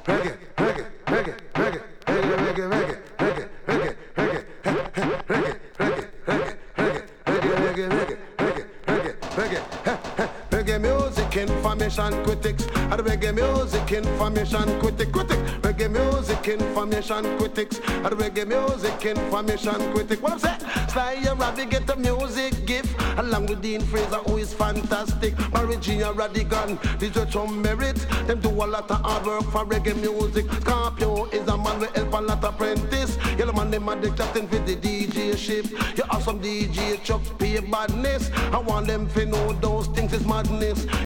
Reggae music information critics. And reggae music information critic. Reggae music information critics. And reggae music information critic. What I'm saying? Sly and Robbie get the music gift. Along with Dean Fraser, who is fantastic. Marigina Radigan, these are some merit. Them do a lot of hard work for reggae music. Scorpio is a man with help a lot apprentice. Yellow man, them are the captain for the DJ ship. You have some DJ Chuck P badness. I want them to know those things is madness.